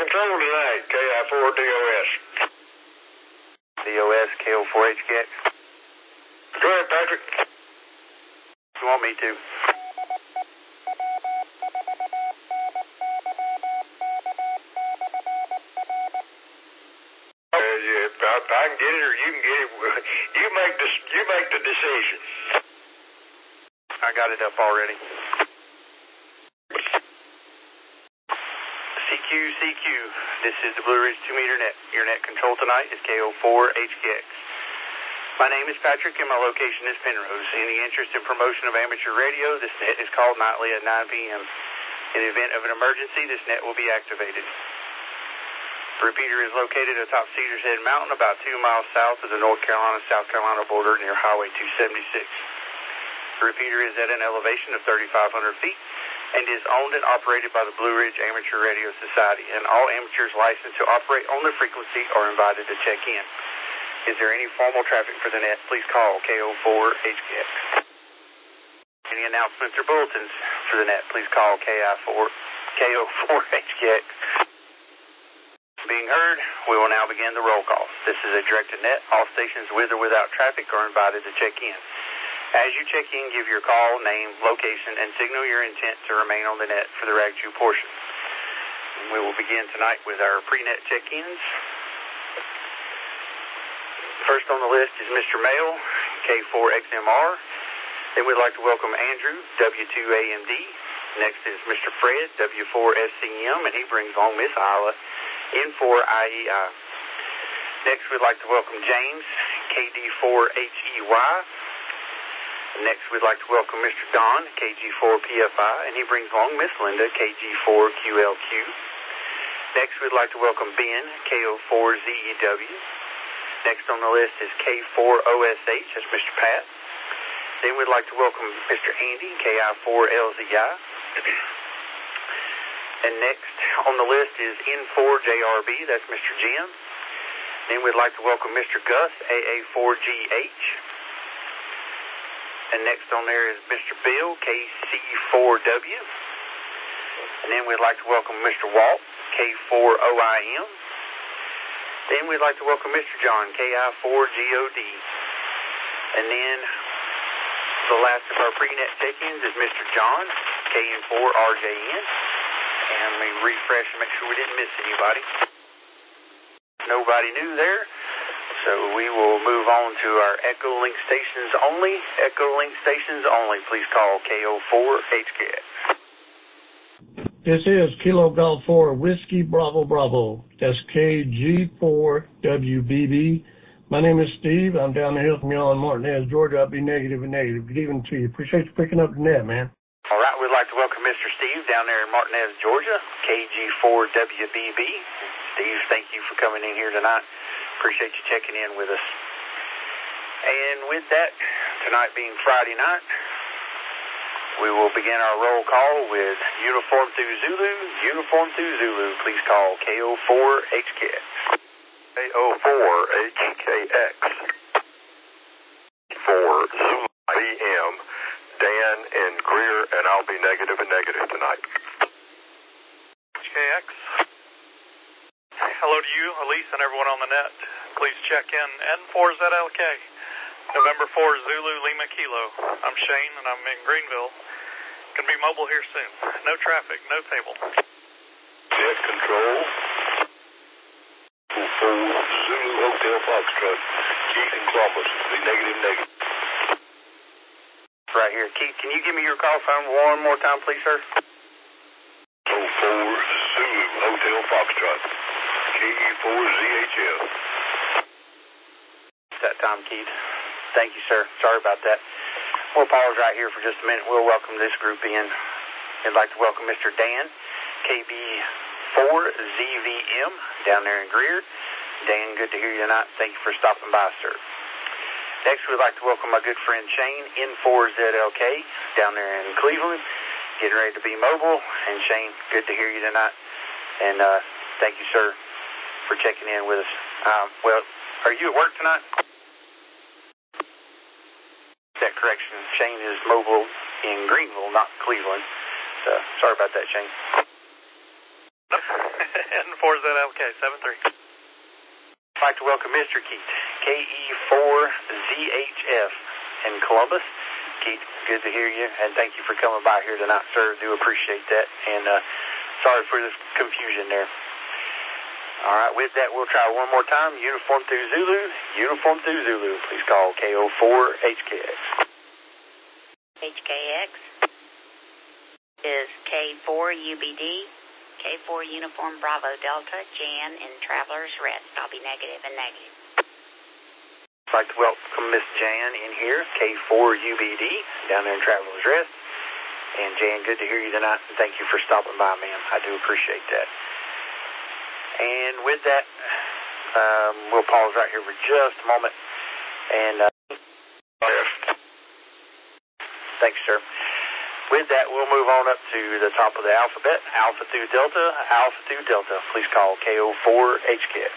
control tonight, KI4DOS. DOS, KO4HKX. Go ahead, Patrick. You want me to? I can get it or you can get it. You make the decision. I got it up already. CQ, this is the Blue Ridge 2-meter net. Your net control tonight is KO4HKX. My name is Patrick and my location is Penrose. In the interest and promotion of amateur radio, this net is called nightly at 9 p.m. In the event of an emergency, this net will be activated. The repeater is located atop Cedars Head Mountain, about 2 miles south of the North Carolina-South Carolina border near Highway 276. The repeater is at an elevation of 3,500 feet and is owned and operated by the Blue Ridge Amateur Radio Society, and all amateurs licensed to operate on the frequency are invited to check in. Is there any formal traffic for the net? Please call KO4HKX. Any announcements or bulletins for the net? Please call KO4HKX. Being heard, we will now begin the roll call. This is a directed net. All stations with or without traffic are invited to check in. As you check in, give your call, name, location, and signal your intent to remain on the net for the RAG2 portion. We will begin tonight with our pre-net check-ins. First on the list is Mr. Mail, K4XMR. Then we'd like to welcome Andrew, W2AMD. Next is Mr. Fred, W4SCM, and he brings on Miss Isla, N4IEI. Next, we'd like to welcome James, KD4HEY. Next, we'd like to welcome Mr. Don, KG4PFI, and he brings along Miss Linda, KG4QLQ. Next, we'd like to welcome Ben, KO4ZEW. Next on the list is K4OSH, that's Mr. Pat. Then we'd like to welcome Mr. Andy, KI4LZI. And next on the list is N4JRB, that's Mr. Jim. Then we'd like to welcome Mr. Gus, AA4GH. And next on there is Mr. Bill, KC4W. And then we'd like to welcome Mr. Walt, K4OIM. Then we'd like to welcome Mr. John, KI4GOD. And then the last of our pre-net check-ins is Mr. John, KN4RJN. And let me refresh and make sure we didn't miss anybody. Nobody new there. So we will move on to our Echo Link stations only. Echo Link stations only. Please call KO4HKX. This is Kilo Golf 4 Whiskey Bravo Bravo. That's KG4WBB. My name is Steve. I'm down the hill from y'all in Martinez, Georgia. I'll be negative and negative. Good evening to you. Appreciate you picking up the net, man. All right, we'd like to welcome Mr. Steve down there in Martinez, Georgia, KG4WBB. Steve, thank you for coming in here tonight. Appreciate you checking in with us. And with that, tonight being Friday night, we will begin our roll call with Uniform through Zulu. Uniform through Zulu, please call KO4HKX. KO4HKX. For Zulu PM. Dan and Greer, and I'll be negative and negative tonight. HKX. Hello to you, Elise, and everyone on the net. Please check in N4ZLK. November 4 Zulu Lima Kilo. I'm Shane, and I'm in Greenville. Gonna be mobile here soon. No traffic, no table. Net control. 4 Zulu Hotel Foxtrot. Keith and Columbus. Be negative. Right here. Keith, can you give me your call phone one more time, please, sir? 4 Zulu Hotel Foxtrot. KE4ZHF. It's that time, Keith. Thank you, sir. Sorry about that. We'll pause right here for just a minute. We'll welcome this group in. I'd like to welcome Mr. Dan, KB4ZVM, down there in Greer. Dan, good to hear you tonight. Thank you for stopping by, sir. Next, we'd like to welcome my good friend Shane, N4ZLK, down there in Cleveland, getting ready to be mobile. And Shane, good to hear you tonight. And thank you, sir, for checking in with us. Well, are you at work tonight? That correction, Shane is mobile in Greenville, not Cleveland. So, sorry about that, Shane. N4ZLK, 73. I'd like to welcome Mr. Keith, KE4ZHF in Columbus. Keith, good to hear you, and thank you for coming by here tonight, sir. Do appreciate that, and sorry for this confusion there. All right, with that, we'll try one more time. Uniform through Zulu. Uniform through Zulu. Please call KO4HKX. HKX is K4UBD, K4 Uniform Bravo Delta, Jan in Traveler's Rest. I'll be negative and negative. I'd like to welcome Miss Jan in here, K4UBD, down there in Traveler's Rest. And Jan, good to hear you tonight, and thank you for stopping by, ma'am. I do appreciate that. And with that, we'll pause right here for just a moment. And thanks, sir. With that, we'll move on up to the top of the alphabet, Alpha through Delta, Alpha through Delta. Please call KO4HKX.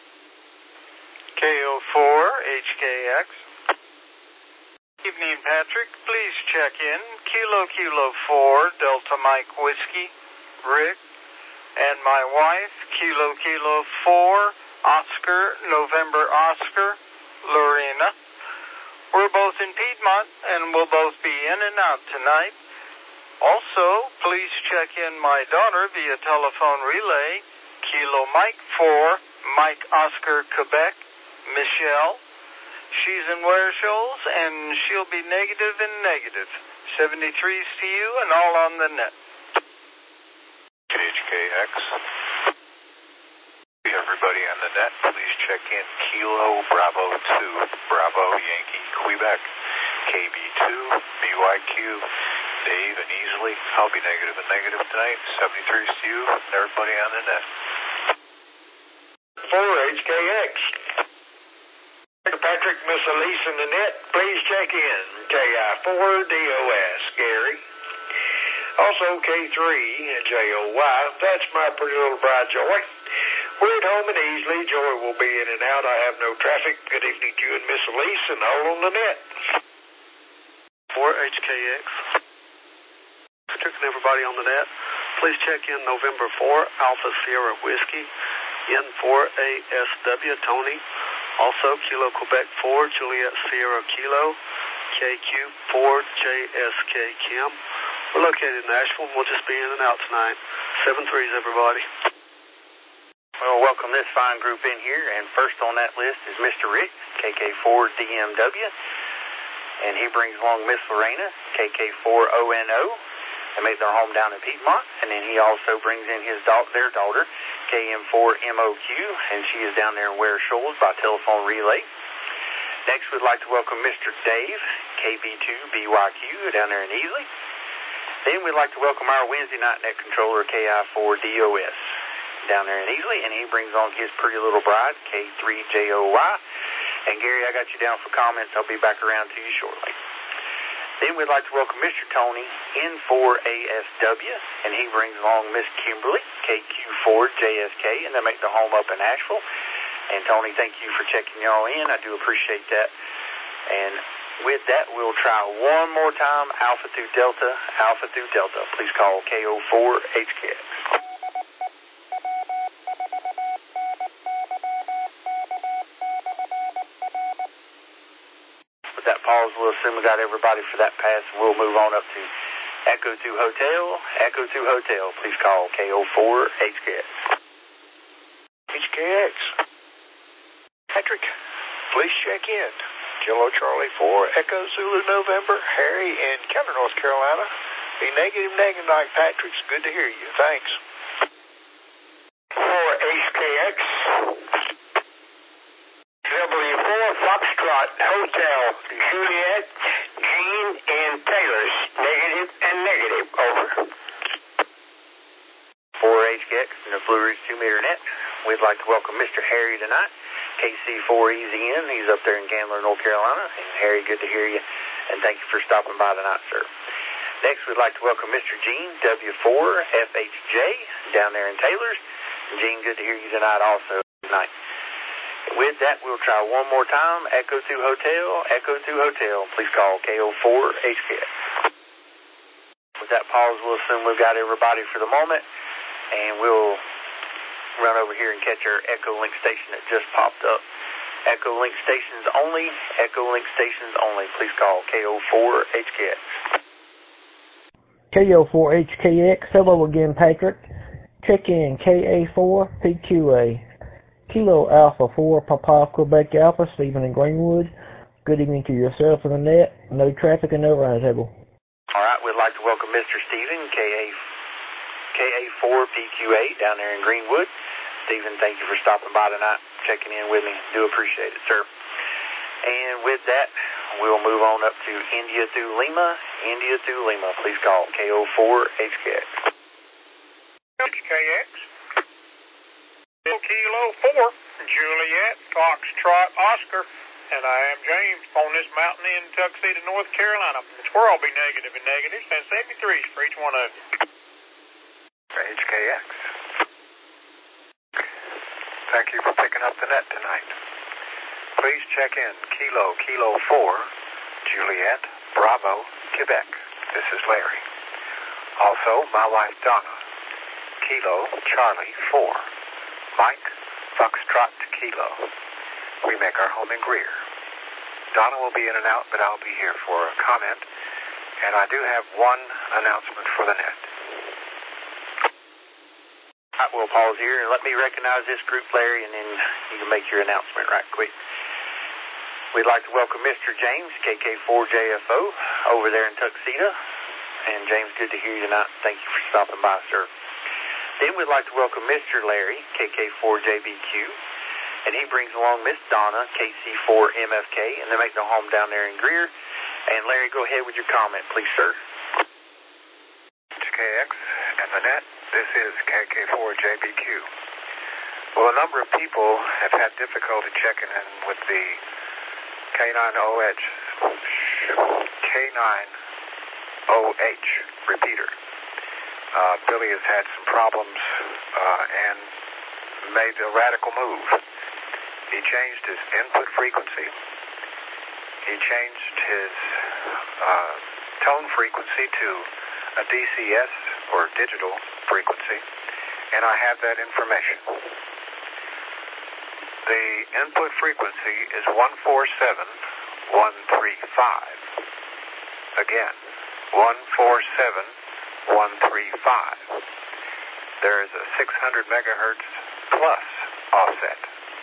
KO4HKX. Evening, Patrick. Please check in. Kilo 4, Delta Mike Whiskey, Rick, and my wife, Kilo 4, Oscar, November Oscar, Lorena. We're both in Piedmont, and we'll both be in and out tonight. Also, please check in my daughter via telephone relay, Kilo Mike 4, Mike Oscar, Quebec, Michelle. She's in Ware Shoals, and she'll be negative and negative. 73's to you and all on the net. HKX. Everybody on the net, please check in Kilo Bravo 2, Bravo Yankee, Quebec, KB2, BYQ, Dave and Easley. I'll be negative and negative tonight. 73's to you and everybody on the net. 4HKX. Patrick, Miss Elise in the net, please check in. KI4DOS, Gary. Also K3JOY, that's my pretty little bride, Joy. We're at home and Easley. Joy will be in and out. I have no traffic. Good evening to you and Miss Elise and all on the net. 4HKX. Patrick and everybody on the net, please check in November 4, Alpha Sierra Whiskey, N4ASW, Tony. Also, Kilo Quebec 4, Juliet Sierra Kilo, KQ4JSK Kim. We're located in Nashville. We'll just be in and out tonight. 7-3s, everybody. Well, welcome this fine group in here, and first on that list is Mr. Rick, KK4DMW, and he brings along Miss Lorena, KK4ONO, and make their home down in Piedmont, and then he also brings in their daughter, KM4MOQ, and she is down there in Ware Shoals by telephone relay. Next, we'd like to welcome Mr. Dave, KB2BYQ, down there in Easley. Then we'd like to welcome our Wednesday night net controller, KI4DOS, down there in Easley, and he brings on his pretty little bride, K3JOY. And Gary, I got you down for comments. I'll be back around to you shortly. Then we'd like to welcome Mr. Tony, N4ASW, and he brings along Miss Kimberly, KQ4JSK, and they make their home up in Asheville. And Tony, thank you for checking y'all in. I do appreciate that. And with that, we'll try one more time, Alpha through Delta, Alpha through Delta. Please call KO4HKX. That pause, we'll assume we got everybody for that pass, and we'll move on up to Echo 2 Hotel. Echo 2 Hotel, please call KO4HKX. HKX. Patrick, please check in. Kilo Charlie 4, Echo Zulu November, Harry in Kenner, North Carolina. Be negative tonight, Patrick's good to hear you. Thanks. 4HKX. W4 Foxtrot Hotel, Juliet, Jean, and Taylor's, negative and negative, over. 4HKX and the Blue Ridge 2-meter net. We'd like to welcome Mr. Harry tonight, KC4EZN. He's up there in Candler, North Carolina. And Harry, good to hear you, and thank you for stopping by tonight, sir. Next, we'd like to welcome Mr. Gene, W4FHJ, down there in Taylor's. And Gene, good to hear you tonight also. Tonight. With that, we'll try one more time. Echo 2 Hotel, Echo 2 Hotel. Please call KO4HKX. With that pause, we'll assume we've got everybody for the moment. and we'll run over here and catch our Echo Link station that just popped up. Echo Link stations only. Echo Link stations only. Please call KO4HKX. KO4HKX. Hello again, Patrick. Check in KA4PQA. Kilo Alpha 4 Papa Quebec Alpha, Stephen in Greenwood. Good evening to yourself and the net. No traffic and no roundtable. All right, we'd like to welcome Mr. Stephen, KA4PQ8 down there in Greenwood. Stephen, thank you for stopping by tonight, checking in with me. Do appreciate it, sir. And with that, we'll move on up to India through Lima. India through Lima, please call KO4HKX. HKX. Kilo 4, Juliet, Foxtrot, Oscar, and I am James on this mountain in Tuxedo, North Carolina. It's where I'll be negative and negatives, and 73s for each one of you. HKX. Thank you for picking up the net tonight. Please check in Kilo 4, Juliet, Bravo, Quebec. This is Larry. Also, my wife Donna, Kilo Charlie 4, Mike, Foxtrot to Kilo. We make our home in Greer. Donna will be in and out, but I'll be here for a comment. And I do have one announcement for the net. I will pause here and let me recognize this group, Larry, and then you can make your announcement right quick. We'd like to welcome Mr. James, KK4JFO, over there in Tuxedo. And James, good to hear you tonight. Thank you for stopping by, sir. Then we'd like to welcome Mr. Larry, KK4JBQ, and he brings along Miss Donna, KC4MFK, and they make their home down there in Greer. And Larry, go ahead with your comment, please, sir. HKX and the net, this is KK4JBQ. Well, a number of people have had difficulty checking in with the K9OH repeater. Billy has had some problems and made a radical move. He changed his input frequency. He changed his tone frequency to a DCS or digital frequency, and I have that information. The input frequency is 147,135. Again, 147,135. There is a 600 megahertz plus offset.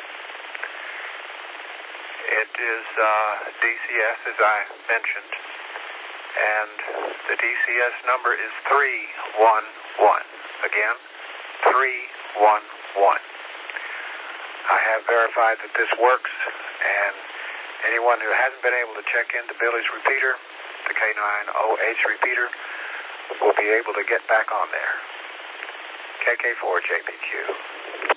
It is DCS, as I mentioned, and the DCS number is 311. Again, 311. I have verified that this works, and anyone who hasn't been able to check into Billy's repeater, the K9OH repeater, will be able to get back on there. KK4JBQ.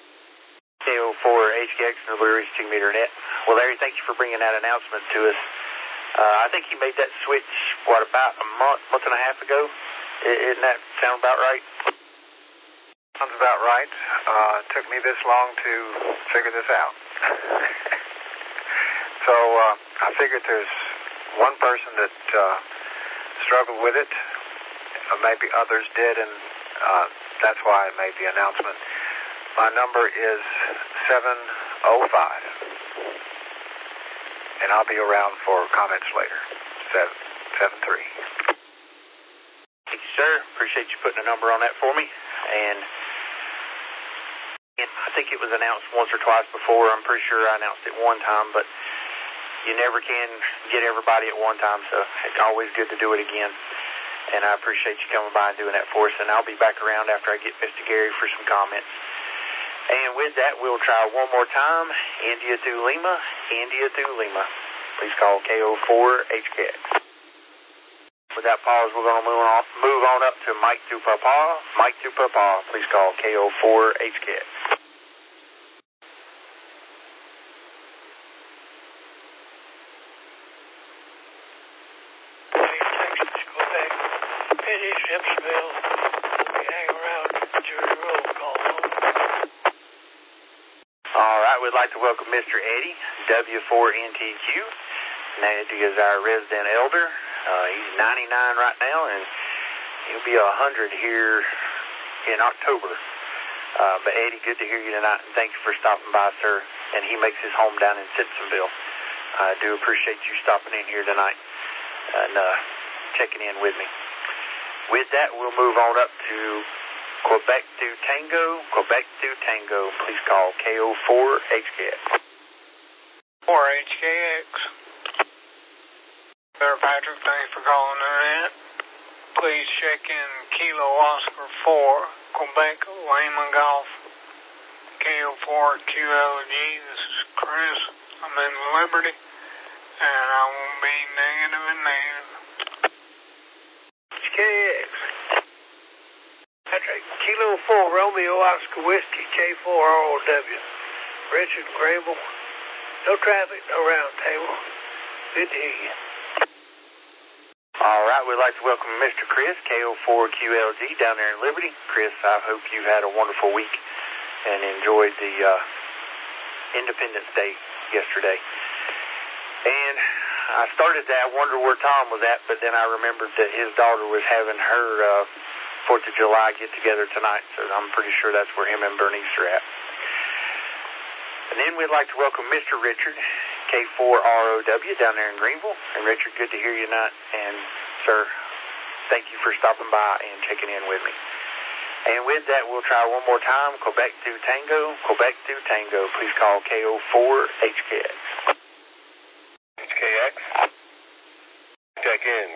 KO4HKX and the Blue Ridge 2-meter net. Well, Larry, thank you for bringing that announcement to us. I think he made that switch, about a month and a half ago? Isn't that sound about right? Sounds about right. It took me this long to figure this out. So I figured there's one person that struggled with it. Maybe others did, and that's why I made the announcement. My number is 705, and I'll be around for comments later. 773. Thank you, sir. Appreciate you putting a number on that for me. And I think it was announced once or twice before. I'm pretty sure I announced it one time, but you never can get everybody at one time, so it's always good to do it again. And I appreciate you coming by and doing that for us, and I'll be back around after I get Mr. Gary for some comments. And with that, we'll try one more time. India through Lima. India through Lima. Please call KO4HKX. With that pause, we're going to move on up to Mike through Papa. Mike through Papa. Please call KO4HKX. Texas, Quebec, Eddie Shipsville. We hang around during roll call. All right, we'd like to welcome Mr. Eddie, W4NTQ. Now, Eddie is our resident elder. He's 99 right now, and he'll be 100 here in October. But Eddie, good to hear you tonight, and thank you for stopping by, sir. And he makes his home down in Simpsonville. I do appreciate you stopping in here tonight and checking in with me. With that, we'll move on up to Quebec to Tango. Quebec to Tango. Please call KO4HKX. 4HKX. Sir Patrick, thanks for calling in that. Please check in Kilo Oscar 4, Quebec, Lima Golf, KO4QLG. This is Chris. I'm in Liberty, and I won't be negative and negative. HKX. Patrick, Kilo 4, Romeo Oscar Whiskey, K4ROW. Richard Grable. No traffic, no round table. Good to hear you. All right, we'd like to welcome Mr. Chris, KO4QLG, down there in Liberty. Chris, I hope you've had a wonderful week and enjoyed the Independence Day yesterday. And I started to wonder where Tom was at, but then I remembered that his daughter was having her 4th of July get-together tonight, so I'm pretty sure that's where him and Bernice are at. And then we'd like to welcome Mr. Richard, K4ROW, down there in Greenville. And Richard, good to hear you tonight. And, sir, thank you for stopping by and checking in with me. And with that, we'll try one more time. Quebec to Tango. Quebec to Tango. Please call KO4HKX. HKX. Check in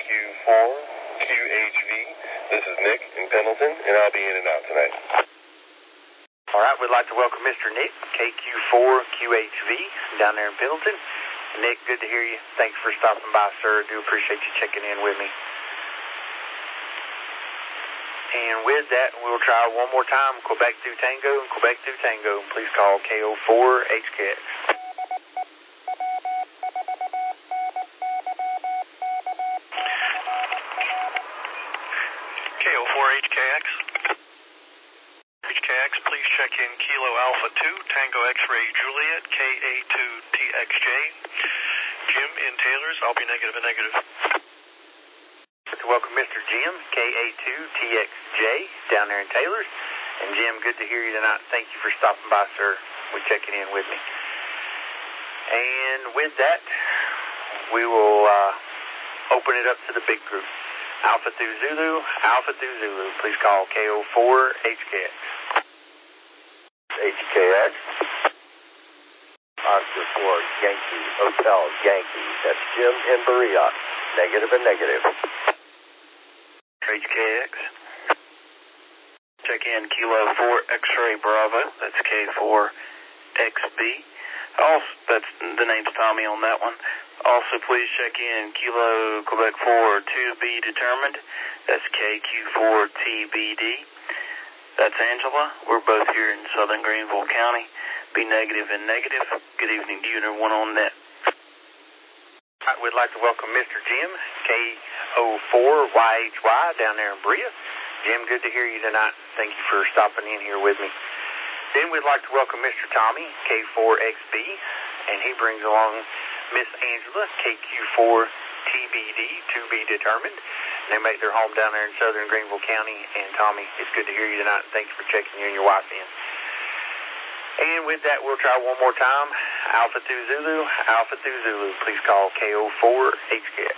KQ4QHV. This is Nick in Pendleton, and I'll be in and out tonight. All right, we'd like to welcome Mr. Nick, KQ4QHV, down there in Pendleton. Nick, good to hear you. Thanks for stopping by, sir. I do appreciate you checking in with me. And with that, we'll try one more time. Quebec to Tango, Quebec to Tango. Please call KO4HKX. KO4HKX. HKX, please check in Kilo Alpha 2, Tango X-Ray Juliet, KA2TXJ. Jim in Taylor's, I'll be negative and negative. Welcome Mr. Jim, KA2TXJ, down there in Taylor's. And Jim, good to hear you tonight. Thank you for stopping by, sir. We're checking in with me. And with that, we will open it up to the big group. Alpha through Zulu, please call KO4HKX. HKX. Oscar 4, Yankee, Hotel, Yankee. That's Jim in Berea. Negative and negative. HKX. Check in Kilo 4 X-Ray Bravo. That's K4XB. Also, that's the name's Tommy on that one. Also, please check in Kilo Quebec 4 to be determined. That's KQ4TBD. That's Angela. We're both here in southern Greenville County. Be negative and negative. Good evening to you and everyone on net. We'd like to welcome Mr. Jim, KO4YHY, down there in Berea. Jim, good to hear you tonight. Thank you for stopping in here with me. Then we'd like to welcome Mr. Tommy, K4XB, and he brings along Miss Angela, KQ4TBD, to be determined. And they make their home down there in southern Greenville County. And Tommy, it's good to hear you tonight. Thank you for checking you and your wife in. And with that, we'll try one more time. Alpha through Zulu, please call KO4HKX.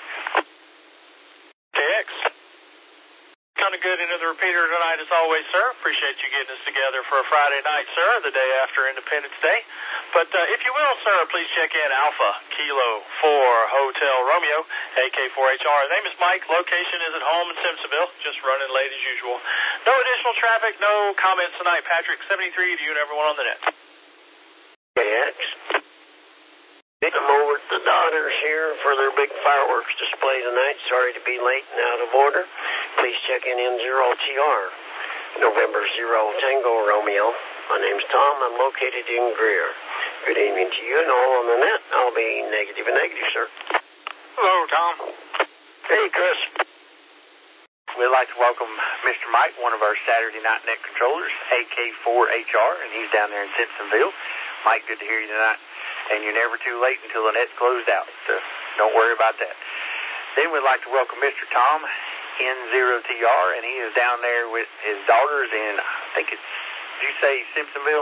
KX. Kind of good into the repeater tonight as always, sir. Appreciate you getting us together for a Friday night, sir, the day after Independence Day. But if you will, sir, please check in Alpha Kilo 4 Hotel Romeo, AK4HR. Name is Mike. Location is at home in Simpsonville. Just running late as usual. No additional traffic, no comments tonight. Patrick, 73 to you and everyone on the net. KX. I'm over at the Daughters here for their big fireworks display tonight. Sorry to be late and out of order. Please check in N0TR, November 0 Tango Romeo. My name's Tom. I'm located in Greer. Good evening to you and all on the net. I'll be negative and negative, sir. Hello, Tom. Hey, Chris. We'd like to welcome Mr. Mike, one of our Saturday night net controllers, AK4HR, and he's down there in Simpsonville. Mike, good to hear you tonight. And you're never too late until the net's closed out, so don't worry about that. Then we'd like to welcome Mr. Tom, N0TR, and he is down there with his daughters in, I think it's, did you say Simpsonville?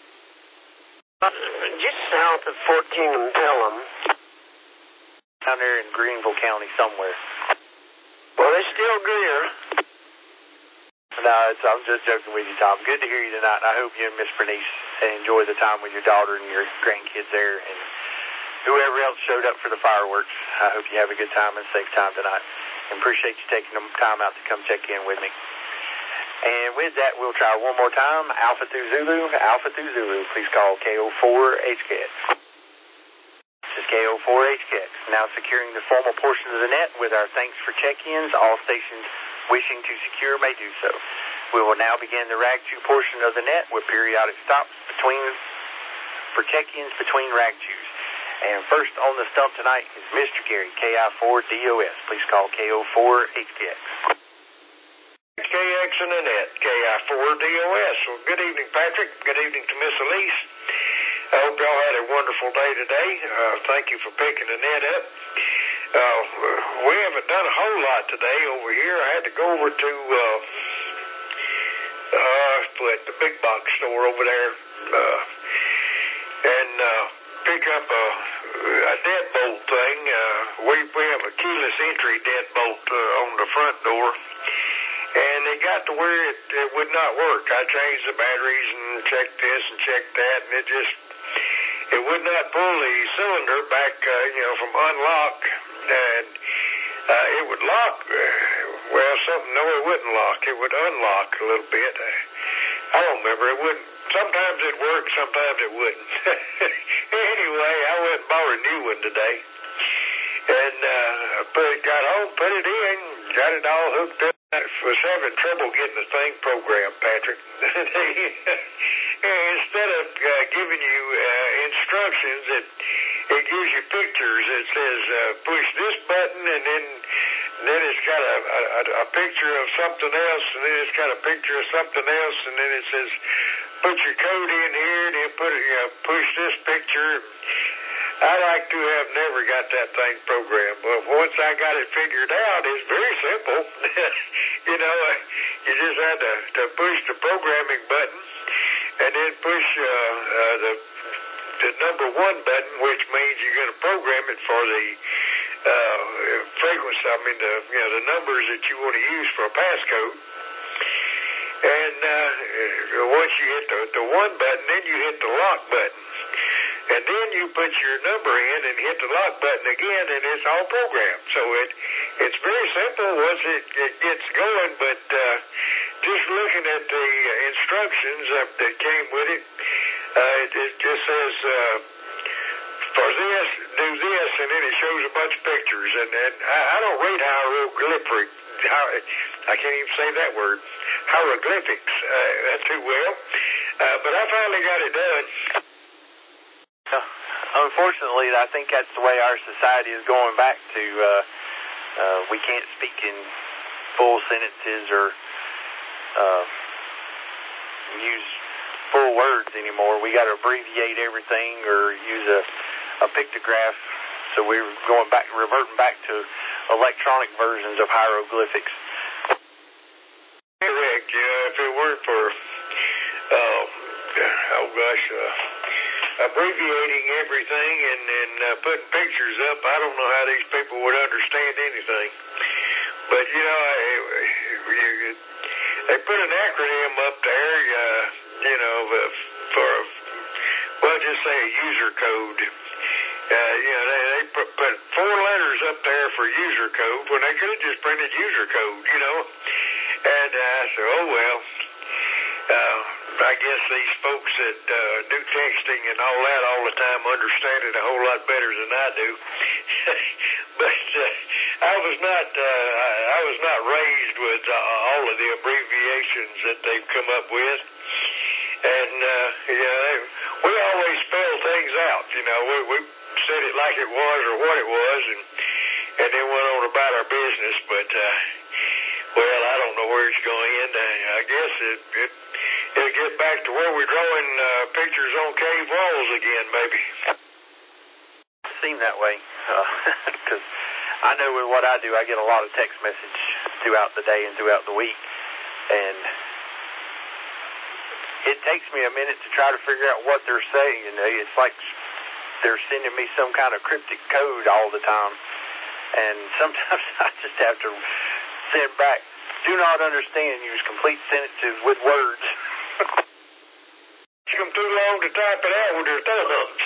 Just south of 14 and Pelham. Down there in Greenville County somewhere. Well, it's still Greer. No, I'm just joking with you, Tom. Good to hear you tonight. I hope you and Miss Bernice enjoy the time with your daughter and your grandkids there, and whoever else showed up for the fireworks. I hope you have a good time and safe time tonight. And appreciate you taking the time out to come check in with me. And with that, we'll try one more time. Alpha through Zulu. Alpha through Zulu. Please call KO4HKX. This is KO4HKX. Now securing the formal portion of the net with our thanks for check-ins. All stations wishing to secure may do so. We will now begin the RAG 2 portion of the net with periodic stops for check-ins between RAG 2s. And first on the stump tonight is Mr. Gary, KI4DOS. Please call KO4HKX. KX and Annette, KI4DOS. Well, good evening, Patrick. Good evening to Miss Elise. I hope y'all had a wonderful day today. Thank you for picking Annette up. We haven't done a whole lot today over here. I had to go over to the big box store over there and pick up a deadbolt thing. We have a keyless entry deadbolt on the front door, and it got to where it would not work. I changed the batteries and checked this and checked that, and it would not pull the cylinder back, from unlock, and it would lock. No, it wouldn't lock. It would unlock a little bit. I don't remember. It wouldn't. Sometimes it worked, sometimes it wouldn't. Anyway, I went and bought a new one today. And got home, put it in, got it all hooked up. I was having trouble getting the thing programmed, Patrick. Instead of giving you instructions, it gives you pictures. It says push this button, and then it's got a picture of something else, and then it's got a picture of something else, and then it says put your code in here, and then push this picture. I like to have never got that thing programmed, but once I got it figured out, it's very simple. You just had to push the programming button, and then push the number 1 button, which means you're going to program it for the frequency. I mean, the numbers that you want to use for a passcode. And once you hit the 1 button, then you hit the lock button. And then you put your number in and hit the lock button again, and it's all programmed. So it's very simple once it gets going, but just looking at the instructions that came with it, it just says, for this, do this, and then it shows a bunch of pictures. And I don't read hieroglyphic. I can't even say that word. Hieroglyphics too well. But I finally got it done. Unfortunately, I think that's the way our society is going back to. We can't speak in full sentences or use full words anymore. We got to abbreviate everything or use a pictograph. So we're reverting back to electronic versions of hieroglyphics. Correct. If it weren't for abbreviating everything and putting pictures up, I don't know how these people would understand anything. But they put an acronym up there, for just say a user code. They put 4 letters up there for user code when they could have just printed user code, And I said, oh well. I guess these folks that do texting and all that all the time understand it a whole lot better than I do. But I was not raised with all of the abbreviations that they've come up with. And we always spell things out. We said it like it was or what it was, and then went on about our business. But well, I don't know where it's going to end. I guess it'll get back to where we're drawing pictures on cave walls again, maybe. It seemed that way, because I know with what I do, I get a lot of text message throughout the day and throughout the week. And it takes me a minute to try to figure out what they're saying. It's like they're sending me some kind of cryptic code all the time. And sometimes I just have to send back, do not understand, use complete sentences with words. Took them too long to type it out with their thumbs.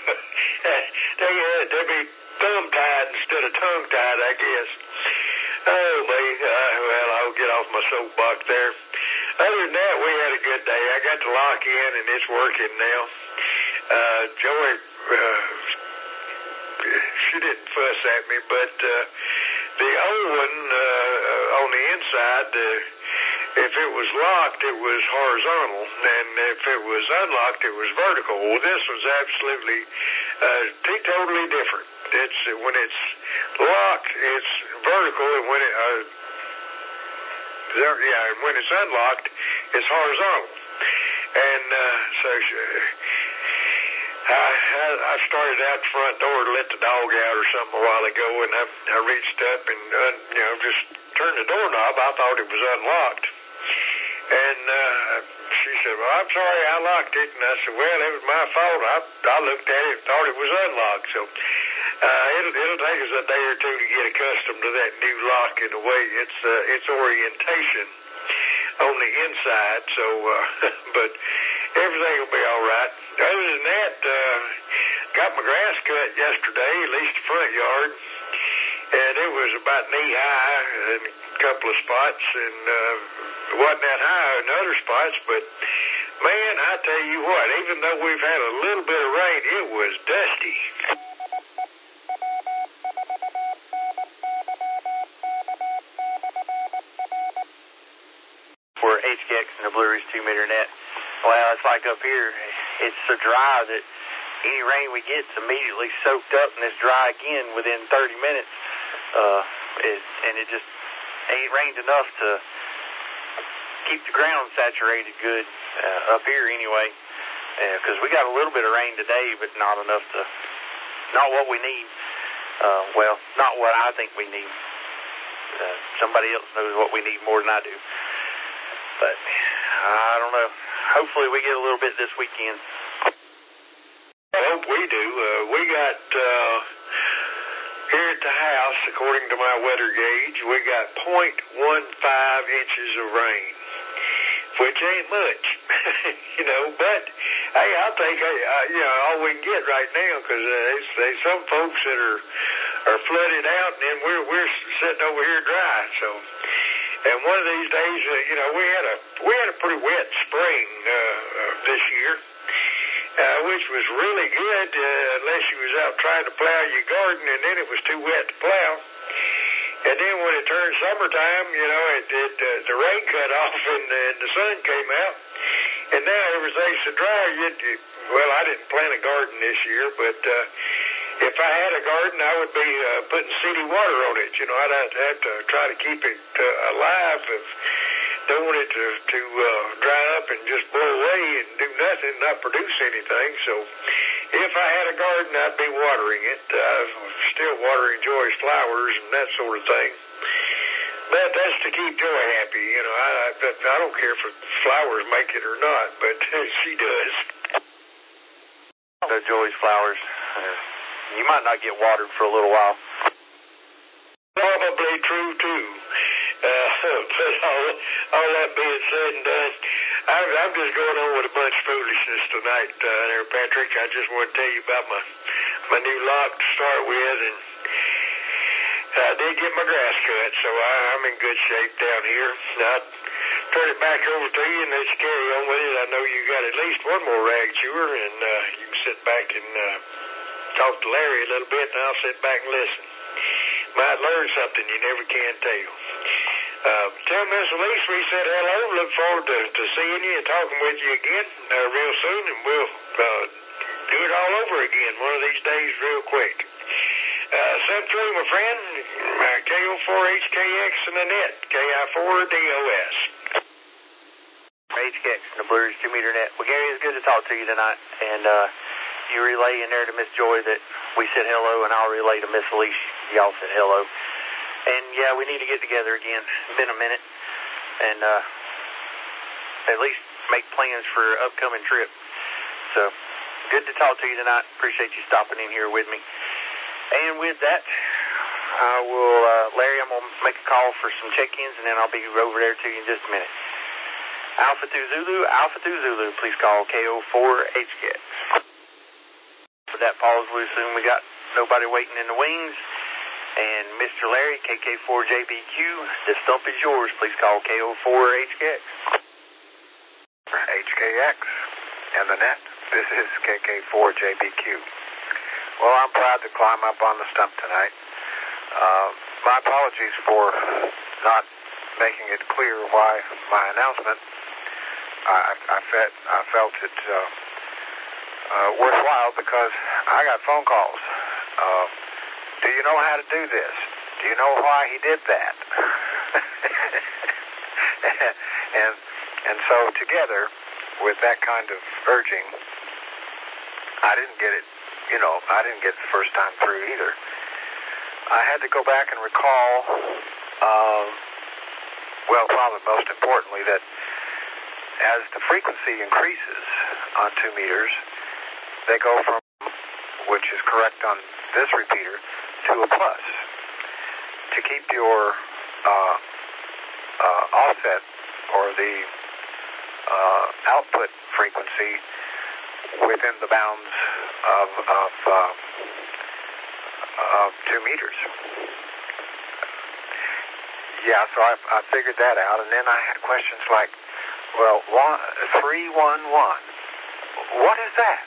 They'd be thumb-tied instead of tongue-tied, I guess. Oh, me. Well, I'll get off my soapbox there. Other than that, we had a good day. I got to lock in, and it's working now. Joy, she didn't fuss at me, but the old one on the inside, if it was locked, it was horizontal, and if it was unlocked, it was vertical. Well, this was absolutely totally different. It's when it's locked, it's vertical, and when it's unlocked, it's horizontal. And so I started out the front door to let the dog out or something a while ago, and I reached up and just turned the doorknob. I thought it was unlocked. And she said, well, I'm sorry, I locked it. And I said, well, it was my fault. I looked at it and thought it was unlocked. So it'll take us a day or two to get accustomed to that new lock in the way its orientation on the inside. So, but everything will be all right. Other than that, got my grass cut yesterday, at least the front yard. And it was about knee-high in a couple of spots, and wasn't that high in other spots. But, man, I tell you what, even though we've had a little bit of rain, it was dusty. For HKX and the Blue Ridge 2-meter net, well, it's like up here, it's so dry that any rain we get is immediately soaked up, and it's dry again within 30 minutes. And it just ain't rained enough to keep the ground saturated good up here anyway, because we got a little bit of rain today, but not enough to, not what we need. Well, not what I think we need. Somebody else knows what we need more than I do. But I don't know. Hopefully we get a little bit this weekend. I hope we do. We got here at the house, according to my weather gauge, we got 0.15 inches of rain, which ain't much, but hey, I'll take all we can get right now, because there's some folks that are flooded out, and then we're sitting over here dry. So, and one of these days, we had a pretty wet spring this year. Which was really good unless you was out trying to plow your garden, and then it was too wet to plow. And then when it turned summertime, the rain cut off and the sun came out, and now everything's so dry. Well, I didn't plant a garden this year, but if I had a garden, I would be putting city water on it. I'd have to try to keep it alive. Don't want it to dry up and just blow away and do nothing, not produce anything. So if I had a garden, I'd be watering it. Still watering Joy's flowers and that sort of thing. But that's to keep Joy happy. I don't care if flowers make it or not, but she does. So Joy's flowers, you might not get watered for a little while. Probably true, too. But all that being said and done, I'm just going on with a bunch of foolishness tonight there, Patrick. I just want to tell you about my new lock to start with, and I did get my grass cut, so I'm in good shape down here. I'll turn it back over to you and let you carry on with it. I know you got at least one more rag chewer, and you can sit back and talk to Larry a little bit, and I'll sit back and listen. Might learn something you never can tell. Tell Miss Elise we said hello. Look forward to seeing you and talking with you again real soon, and we'll do it all over again one of these days real quick. Send through, my friend, KO4HKX and the net, KI4DOS. HKX and the Blue Ridge 2-meter net. Well, Gary, it's good to talk to you tonight, and you relay in there to Miss Joy that we said hello, and I'll relay to Miss Elise. Y'all said hello. And, yeah, we need to get together again. It's been a minute. And at least make plans for an upcoming trip. So, good to talk to you tonight. Appreciate you stopping in here with me. And with that, I will, Larry, I'm going to make a call for some check-ins, and then I'll be over there to you in just a minute. Alpha 2 Zulu, please call KO4HKX. For that pause, we assume we got nobody waiting in the wings. And Mr. Larry, KK4JBQ, the stump is yours. Please call KO4HKX. HKX and the net, this is KK4JBQ. Well, I'm proud to climb up on the stump tonight. My apologies for not making it clear why my announcement. I felt it worthwhile because I got phone calls. Do you know how to do this? Do you know why he did that? and so together with that kind of urging, I didn't get it. I didn't get it the first time through either. I had to go back and recall, probably most importantly, that as the frequency increases on 2 meters, they go from, which is correct on this repeater, to a plus. To keep your offset or the output frequency within the bounds of 2 meters. Yeah, so I figured that out, and then I had questions like, 311, what is that?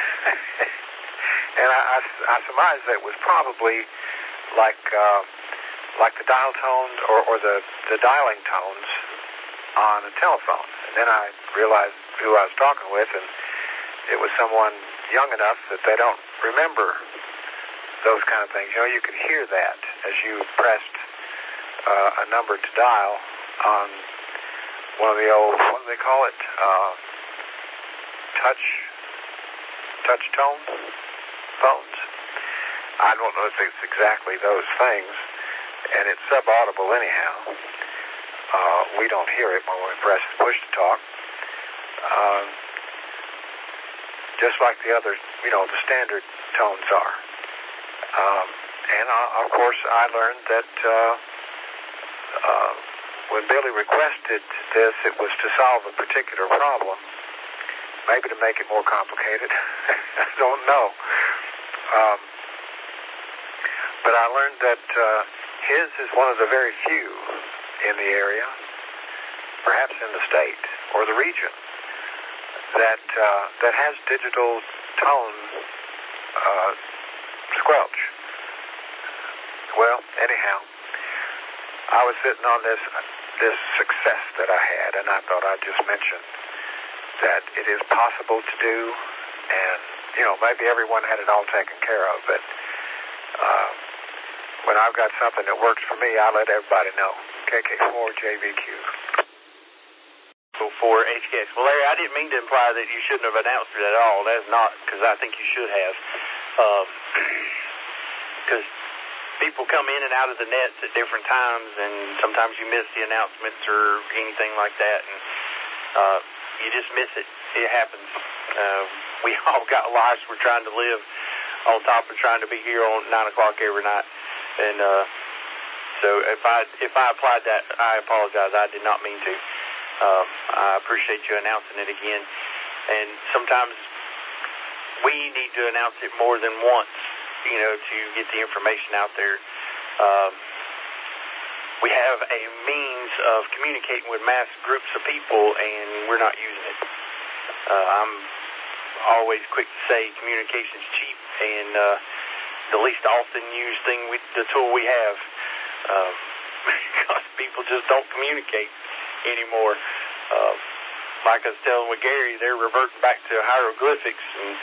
And I surmised that it was probably like the dial tones or the dialing tones on a telephone. And then I realized who I was talking with, and it was someone young enough that they don't remember those kind of things. You could hear that as you pressed a number to dial on one of the old, what do they call it, touch tone phones. I don't know if it's exactly those things, and it's subaudible anyhow. We don't hear it when we press push to talk. Just like the other, the standard tones are. And of course, I learned that when Billy requested this, it was to solve a particular problem, maybe to make it more complicated. I don't know. But I learned that his is one of the very few in the area, perhaps in the state or the region, that has digital tone squelch. Well, anyhow, I was sitting on this success that I had, and I thought I'd just mention that it is possible to do, and maybe everyone had it all taken care of, but when I've got something that works for me, I let everybody know. KK4JBQ. 4HKX. Well, Larry, I didn't mean to imply that you shouldn't have announced it at all. That's not, because I think you should have. Because people come in and out of the nets at different times, and sometimes you miss the announcements or anything like that, and you just miss it. It happens. We all got lives we're trying to live on top of trying to be here on 9 o'clock every night. And so if I applied that, I apologize. I did not mean to. I appreciate you announcing it again. And sometimes we need to announce it more than once, to get the information out there. We have a means of communicating with mass groups of people, and we're not using it. I'm always quick to say communication's cheap, and the least often used thing, the tool we have, because people just don't communicate anymore. Like I was telling with Gary, they're reverting back to hieroglyphics, and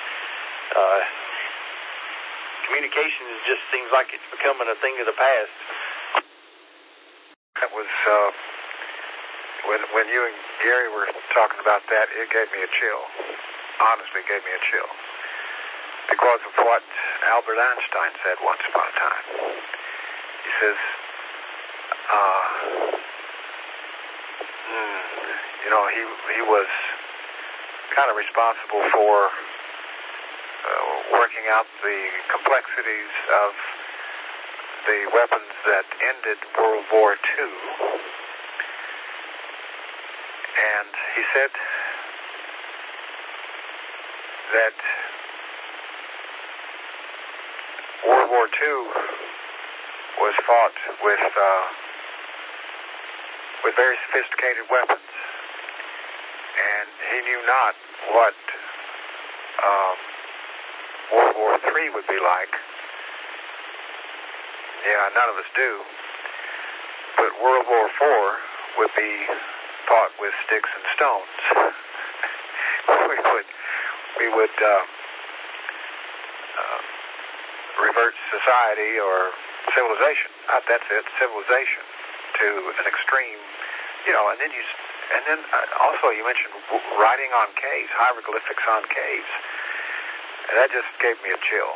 communication just seems like it's becoming a thing of the past. That was when you and Gary were talking about that, it gave me a chill. Honestly, gave me a chill. Because of what Albert Einstein said once upon a time. He says, he was kind of responsible for working out the complexities of the weapons that ended World War II. And he said that World War II was fought with very sophisticated weapons, and he knew not what World War III would be like. Yeah, none of us do. But World War IV would be fought with sticks and stones. we would revert society or civilization. That's it, civilization to an extreme. And then also you mentioned writing on caves, hieroglyphics on caves. And that just gave me a chill,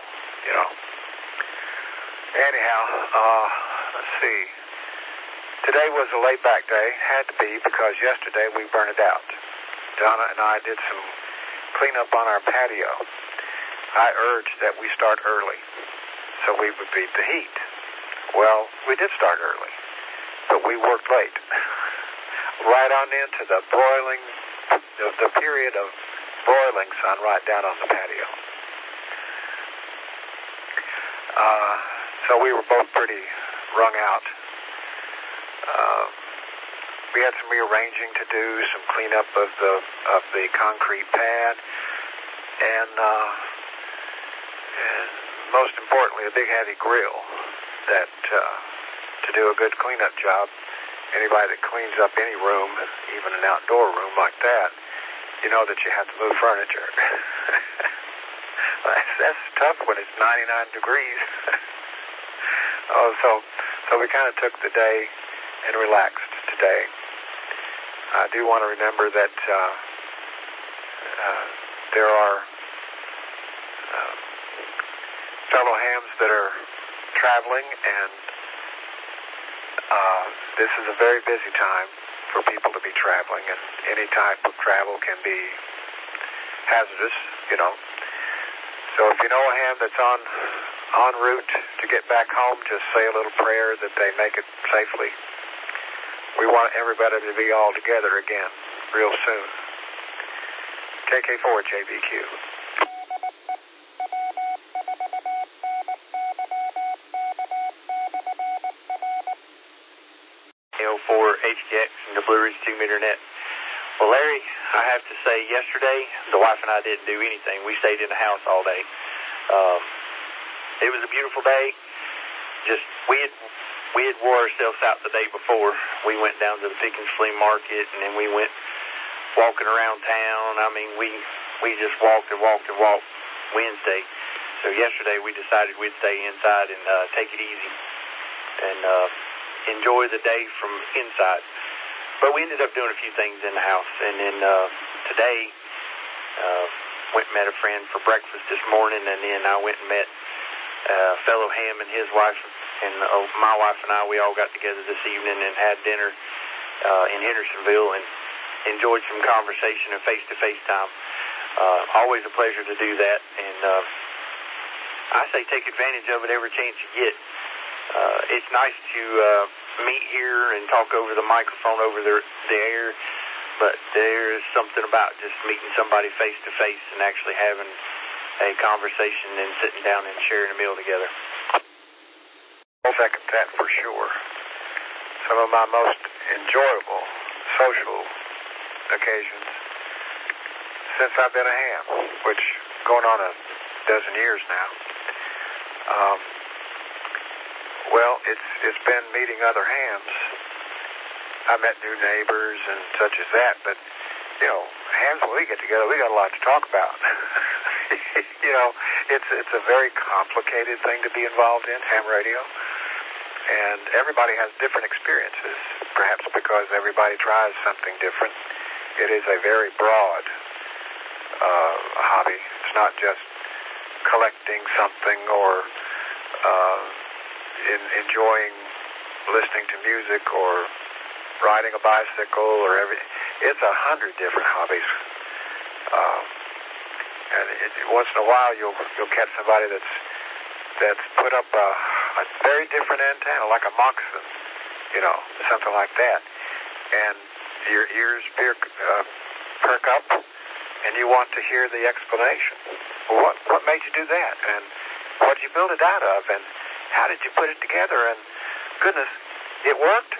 Anyhow, let's see. Today was a laid-back day. Had to be because yesterday we burned it out. Donna and I did some cleanup on our patio. I urged that we start early so we would beat the heat. Well, we did start early, but we worked late. Right on into the period of broiling sun right down on the patio. So we were both pretty wrung out. We had some rearranging to do, some cleanup of the concrete pad, and most importantly, a big heavy grill that to do a good cleanup job. Anybody that cleans up any room, even an outdoor room like that, you know that you have to move furniture. That's tough when it's 99 degrees. So we kind of took the day and relaxed today. I do want to remember that there are fellow hams that are traveling, and this is a very busy time for people to be traveling, and any type of travel can be hazardous, So if you know a ham that's en route to get back home, just say a little prayer that they make it safely. We want everybody to be all together again real soon. KK4 JBQ. KO4 HKX and the Blue Ridge 2-meter net. Well, Larry, I have to say, yesterday, the wife and I didn't do anything. We stayed in the house all day. It was a beautiful day. Just, we had wore ourselves out the day before. We went down to the Pickens Flea Market, and then we went walking around town. I mean, we just walked Wednesday. So yesterday we decided we'd stay inside and take it easy and enjoy the day from inside. But we ended up doing a few things in the house. And then today, went and met a friend for breakfast this morning, and then I went and met a fellow ham and his wife, and my wife and I, we all got together this evening and had dinner in Hendersonville and enjoyed some conversation and face-to-face time. Always a pleasure to do that, and I say take advantage of it every chance you get. It's nice to meet here and talk over the microphone, over the air, but there's something about just meeting somebody face-to-face and actually having a conversation and sitting down and sharing a meal together. I'll second that for sure. Some of my most enjoyable social occasions since I've been a ham, which going on a dozen years now. Well, it's been meeting other hams. I met new neighbors and such as that, but hams, when we get together, we got a lot to talk about. It's a very complicated thing to be involved in, ham radio, and everybody has different experiences, perhaps because everybody tries something different. It is a very broad hobby. It's not just collecting something or enjoying listening to music or riding a bicycle or it's 100 different hobbies. And once in a while you'll catch somebody that's put up a very different antenna, like a moccasin, something like that. And your ears perk up, and you want to hear the explanation. Well, what made you do that? And what did you build it out of? And how did you put it together? And goodness, it worked.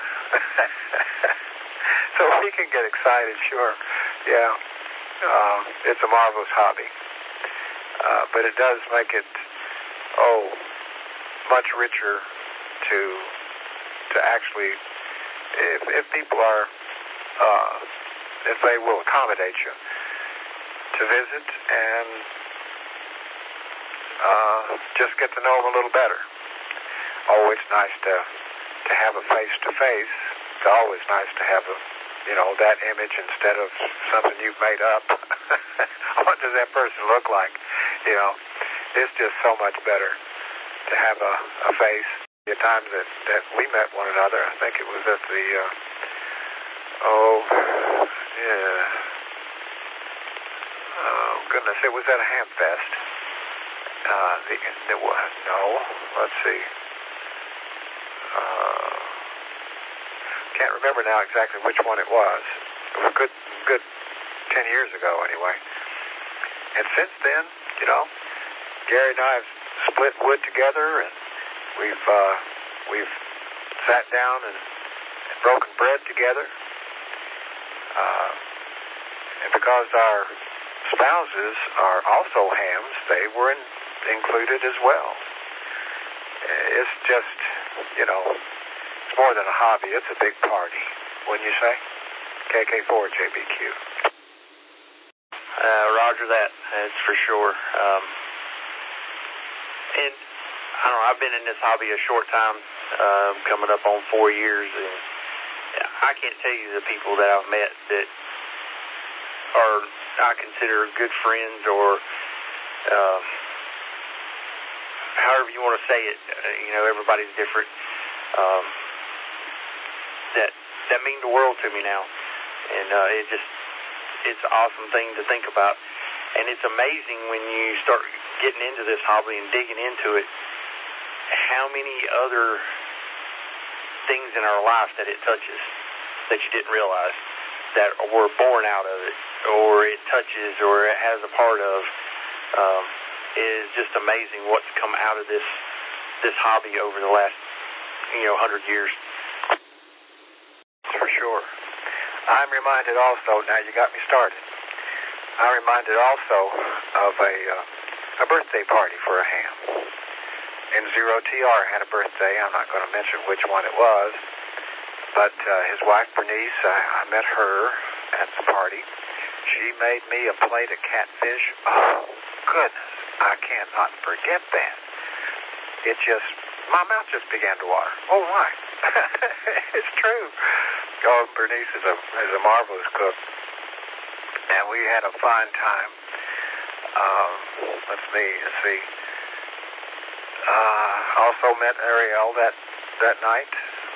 So we can get excited, sure. Yeah. It's a marvelous hobby. But it does make it, much richer to actually, if people are, if they will accommodate you, to visit and just get to know them a little better. Oh, it's nice to have a face-to-face. It's always nice to have that image instead of something you've made up. What does that person look like? It's just so much better to have a face. The time that we met one another, I think it was at the, goodness, it was at a ham fest. Let's see. Can't remember now exactly which one it was. It was good 10 years ago anyway. And since then, Gary and I have split wood together, and we've sat down and broken bread together. And because our spouses are also hams, they were included as well. It's just, it's more than a hobby. It's a big party, wouldn't you say? KK4 JBQ. Roger that. That's for sure. And I don't know, I've been in this hobby a short time, coming up on 4 years, and I can't tell you the people that I've met that are, I consider good friends, or however you want to say it. Everybody's different. That mean the world to me now, and it's an awesome thing to think about. And it's amazing when you start getting into this hobby and digging into it, how many other things in our life that it touches that you didn't realize that were born out of it, or it touches, or it has a part of. Is just amazing what's come out of this hobby over the last 100 years. For sure. I'm reminded also, now you got me started, I'm reminded also of a birthday party for a ham. And Zero TR had a birthday. I'm not going to mention which one it was, but his wife Bernice, I met her at the party. She made me a plate of catfish. Oh, goodness, I cannot forget that. My mouth just began to water. Oh, my. It's true. Oh, Bernice is a marvelous cook. And we had a fine time. Let's see. Also met Ariel that night.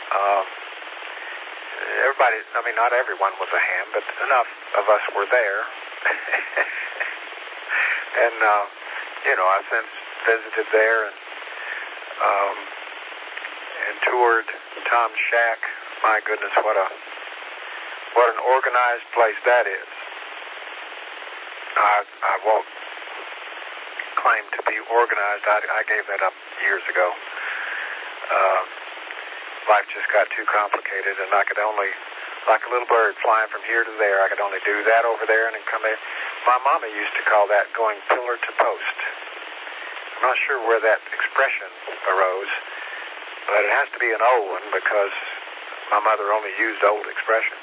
Everybody, not everyone was a ham, but enough of us were there. And, I've since visited there and toured Tom's Shack. My goodness, what an organized place that is. I won't claim to be organized. I gave that up years ago. Life just got too complicated, and I could only, like a little bird flying from here to there, I could only do that over there and then come in. My mama used to call that going pillar to post. I'm not sure where that expression arose, but it has to be an old one because my mother only used old expressions.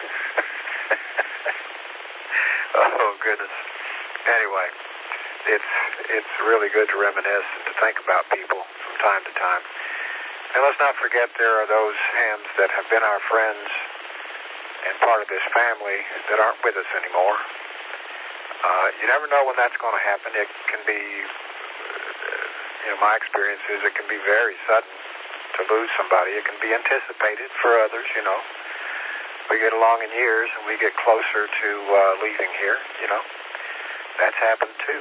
Oh, goodness. Anyway, it's really good to reminisce and to think about people from time to time. And let's not forget there are those hams that have been our friends and part of this family that aren't with us anymore. You never know when that's going to happen. It can be, my experience is it can be very sudden. to lose somebody. It can be anticipated for others, you know. We get along in years and we get closer to leaving here, you know. That's happened too.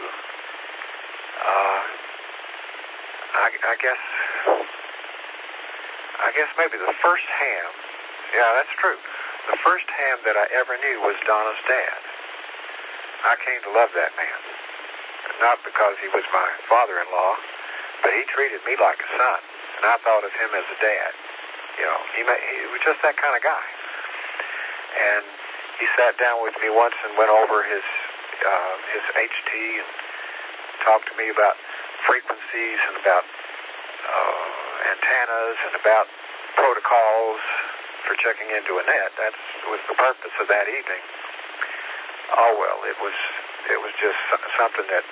I guess maybe the first ham, yeah, that's true. The first ham that I ever knew was Donna's dad. I came to love that man. Not because he was my father-in-law, but he treated me like a son, and I thought of him as a dad. You know, he was just that kind of guy. And he sat down with me once and went over his HT and talked to me about frequencies and about antennas and about protocols for checking into a net. That was the purpose of that evening. Oh well, it was just something that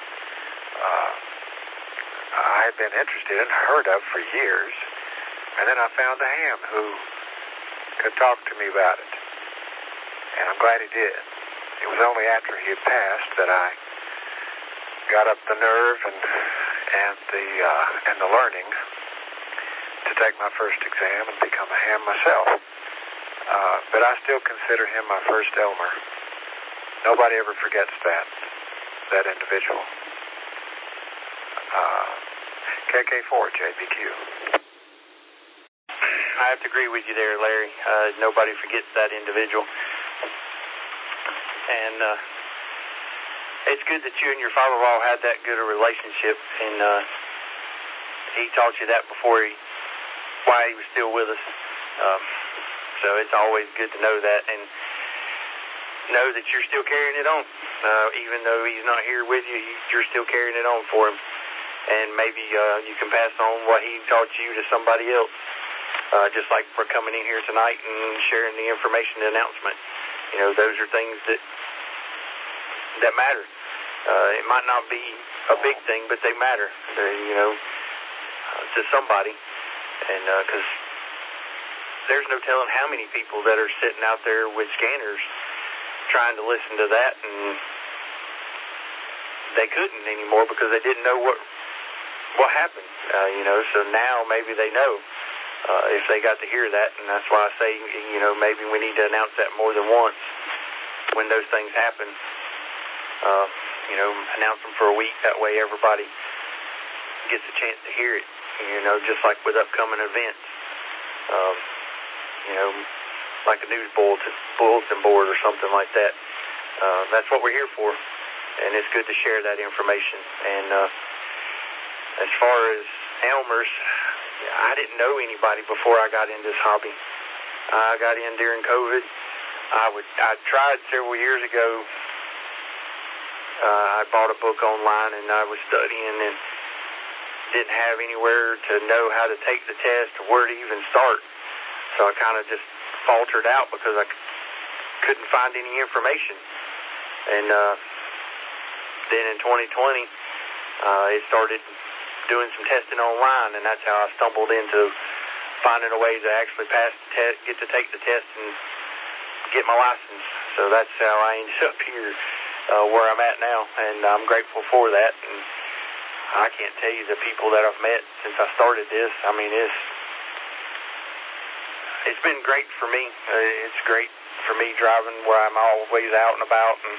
I had been interested in, heard of for years, and then I found a ham who could talk to me about it, and I'm glad he did. It was only after he had passed that I got up the nerve and the learning to take my first exam and become a ham myself. But I still consider him my first Elmer. Nobody ever forgets that individual. KK4, JBQ. I have to agree with you there, Larry. Nobody forgets that individual. And it's good that you and your father-in-law had that good a relationship, and he taught you that before why he was still with us. So it's always good to know that, and know that you're still carrying it on. Even though he's not here with you, you're still carrying it on for him. And maybe you can pass on what he taught you to somebody else, just like for coming in here tonight and sharing the information, the announcement. You know, those are things that matter. It might not be a big thing, but they matter, you know, to somebody. And because there's no telling how many people that are sitting out there with scanners trying to listen to that, and they couldn't anymore because they didn't know what happened, you know. So now maybe they know if they got to hear that, and that's why I say, you know, maybe we need to announce that more than once when those things happen. You know, announce them for a week. That way everybody gets a chance to hear it, you know, just like with upcoming events. You know, like a news bulletin board or something like that. That's what we're here for, and it's good to share that information. And as far as Elmer's, I didn't know anybody before I got into this hobby. I got in during COVID. I tried several years ago. I bought a book online and I was studying and didn't have anywhere to know how to take the test or where to even start. So I kind of just faltered out because I couldn't find any information. And then in 2020, it started doing some testing online, and that's how I stumbled into finding a way to actually pass the test, get to take the test, and get my license. So that's how I ended up here where I'm at now, and I'm grateful for that. And I can't tell you the people that I've met since I started this. I mean, it's been great for me. It's great for me driving where I'm always out and about, and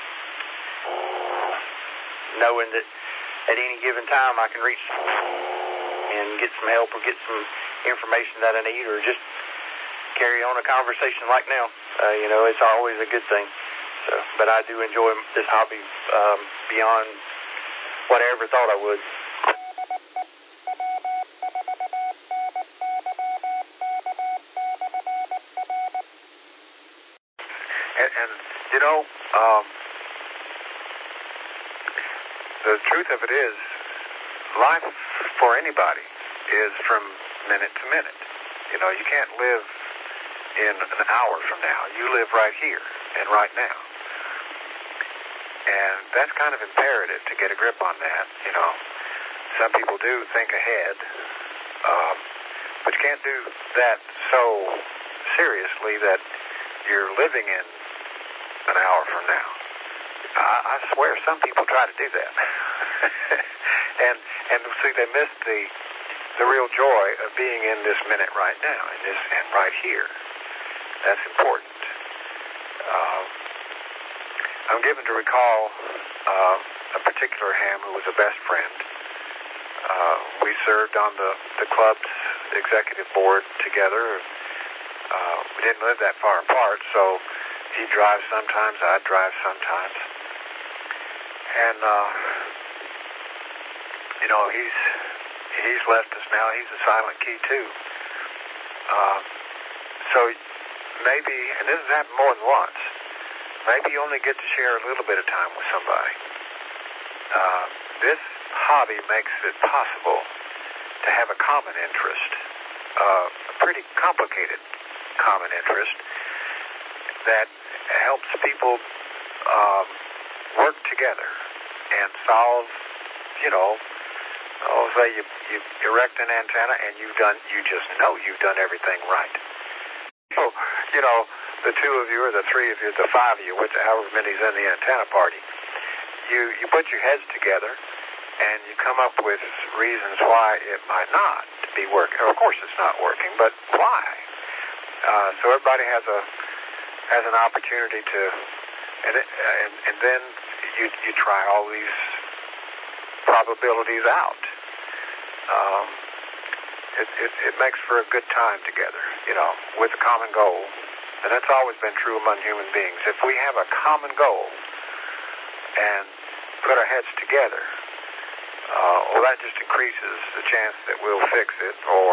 knowing that at any given time I can reach and get some help or get some information that I need, or just carry on a conversation like now. You know, it's always a good thing. So, but I do enjoy this hobby beyond what I ever thought I would. And you know, the truth of it is, life for anybody is from minute to minute. You know, you can't live in an hour from now. You live right here and right now. And that's kind of imperative to get a grip on that, you know. Some people do think ahead, but you can't do that so seriously that you're living in an hour from now. I swear some people try to do that. and see, they miss the the real joy of being in this minute right now, and right here. That's important. I'm given to recall a particular ham who was a best friend. We served on the club's executive board together. We didn't live that far apart, so he'd drive sometimes, I'd drive sometimes. And, he's left us now. He's a silent key, too. So maybe, and this has happened more than once, maybe you only get to share a little bit of time with somebody. This hobby makes it possible to have a common interest, a pretty complicated common interest that helps people work together and solve, say you erect an antenna and you just know you've done everything right. So, the two of you or the three of you, the five of you, however many's in the antenna party, you put your heads together and you come up with reasons why it might not be working. Of course it's not working, but why? So everybody has an opportunity to, and then you try all these probabilities out. It makes for a good time together, with a common goal. And that's always been true among human beings. If we have a common goal and put our heads together, that just increases the chance that we'll fix it or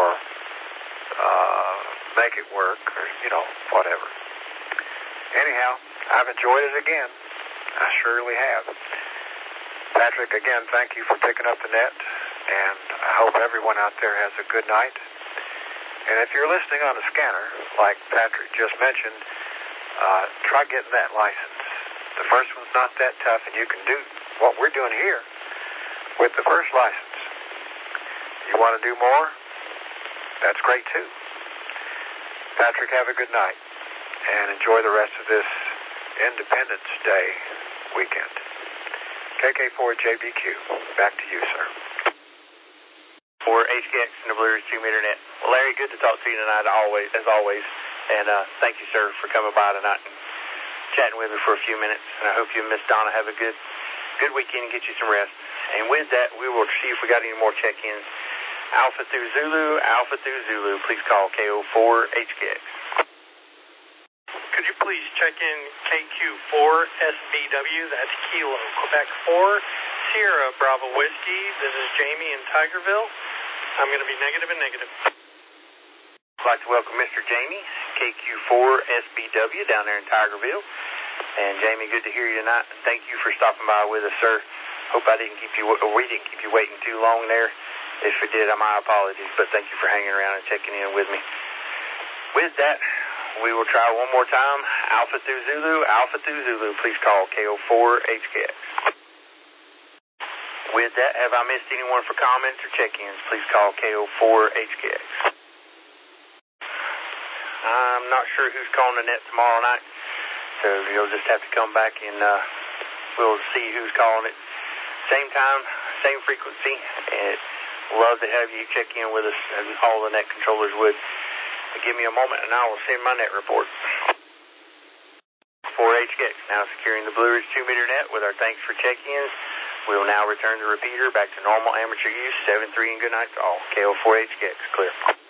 make it work or, whatever. Anyhow, I've enjoyed it again. I surely have. Patrick, again, thank you for picking up the net, and I hope everyone out there has a good night. And if you're listening on a scanner, like Patrick just mentioned, try getting that license. The first one's not that tough, and you can do what we're doing here with the first license. You want to do more? That's great, too. Patrick, have a good night, and enjoy the rest of this Independence Day weekend. KK4JBQ, back to you, sir. For HKX and the Blue Ridge 2-meter net. Well, Larry, good to talk to you tonight, as always. And thank you, sir, for coming by tonight and chatting with me for a few minutes. And I hope you and Miss Donna have a good weekend and get you some rest. And with that, we will see if we got any more check-ins. Alpha through Zulu, please call KO4HKX. Could you please check in KQ4SBW, that's Kilo, Quebec 4, Sierra Bravo Whiskey. This is Jamie in Tigerville. I'm going to be negative and negative. I'd like to welcome Mr. Jamie, KQ4SBW, down there in Tigerville. And Jamie, good to hear you tonight. Thank you for stopping by with us, sir. Hope we didn't keep you waiting too long there. If we did, my apologies, but thank you for hanging around and checking in with me. With that, we will try one more time. Alpha through Zulu, please call KO4HKX. With that, have I missed anyone for comments or check-ins? Please call KO4HKX. I'm not sure who's calling the net tomorrow night, so you'll just have to come back and we'll see who's calling it. Same time, same frequency, and love to have you check in with us, and all the net controllers would. Give me a moment, and I will send my net report. For HKX, now securing the Blue Ridge 2-meter net with our thanks for check-ins. We will now return the repeater back to normal amateur use, 7-3, and good night to all. KO4HKX, clear.